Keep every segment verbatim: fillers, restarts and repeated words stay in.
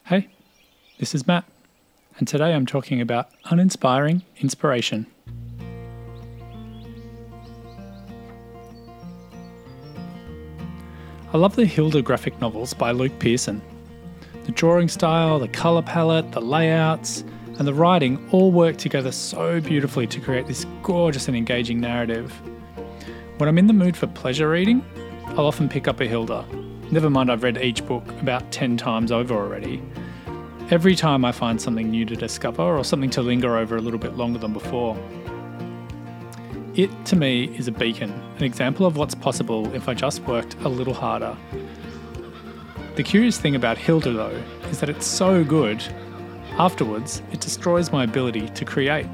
Hey, this is Matt, and today I'm talking about uninspiring inspiration. I love the Hilda graphic novels by Luke Pearson. The drawing style, the colour palette, the layouts, and the writing all work together so beautifully to create this gorgeous and engaging narrative. When I'm in the mood for pleasure reading, I'll often pick up a Hilda. Never mind I've read each book about ten times over already. Every time I find something new to discover or something to linger over a little bit longer than before. It, to me, is a beacon, an example of what's possible if I just worked a little harder. The curious thing about Hilda, though, is that it's so good, afterwards it destroys my ability to create.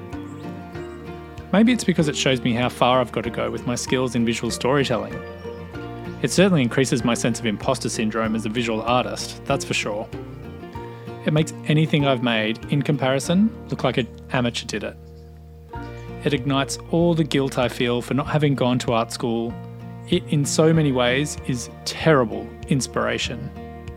Maybe it's because it shows me how far I've got to go with my skills in visual storytelling. It certainly increases my sense of imposter syndrome as a visual artist, that's for sure. It makes anything I've made, in comparison, look like an amateur did it. It ignites all the guilt I feel for not having gone to art school. It, in so many ways, is terrible inspiration.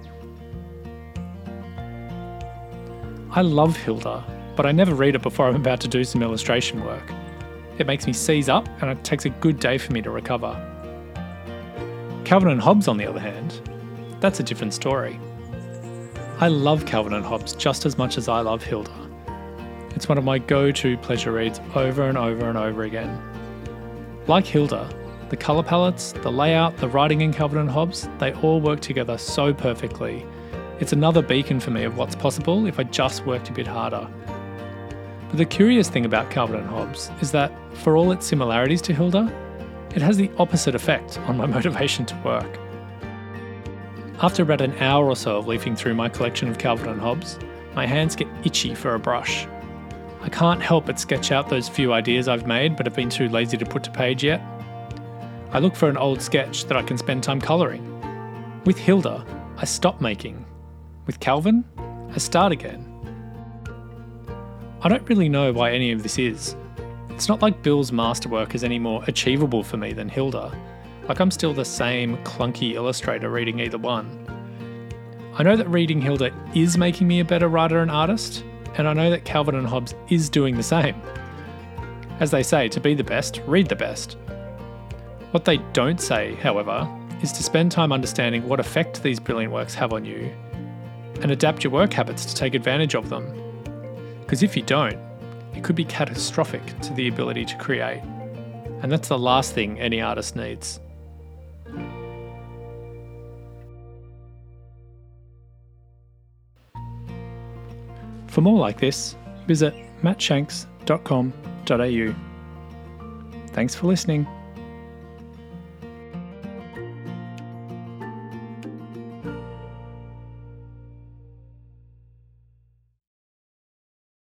I love Hilda, but I never read it before I'm about to do some illustration work. It makes me seize up, and it takes a good day for me to recover. Calvin and Hobbes, on the other hand, that's a different story. I love Calvin and Hobbes just as much as I love Hilda. It's one of my go-to pleasure reads over and over and over again. Like Hilda, the colour palettes, the layout, the writing in Calvin and Hobbes, they all work together so perfectly. It's another beacon for me of what's possible if I just worked a bit harder. But the curious thing about Calvin and Hobbes is that, for all its similarities to Hilda, it has the opposite effect on my motivation to work. After about an hour or so of leafing through my collection of Calvin and Hobbes, my hands get itchy for a brush. I can't help but sketch out those few ideas I've made but have been too lazy to put to page yet. I look for an old sketch that I can spend time colouring. With Hilda, I stop making. With Calvin, I start again. I don't really know why any of this is. It's not like Bill's masterwork is any more achievable for me than Hilda. Like I'm still the same clunky illustrator reading either one. I know that reading Hilda is making me a better writer and artist, and I know that Calvin and Hobbes is doing the same. As they say, to be the best, read the best. What they don't say, however, is to spend time understanding what effect these brilliant works have on you, and adapt your work habits to take advantage of them. Because if you don't, it could be catastrophic to the ability to create, and that's the last thing any artist needs. For more like this, visit matt shanks dot com dot a u. Thanks for listening.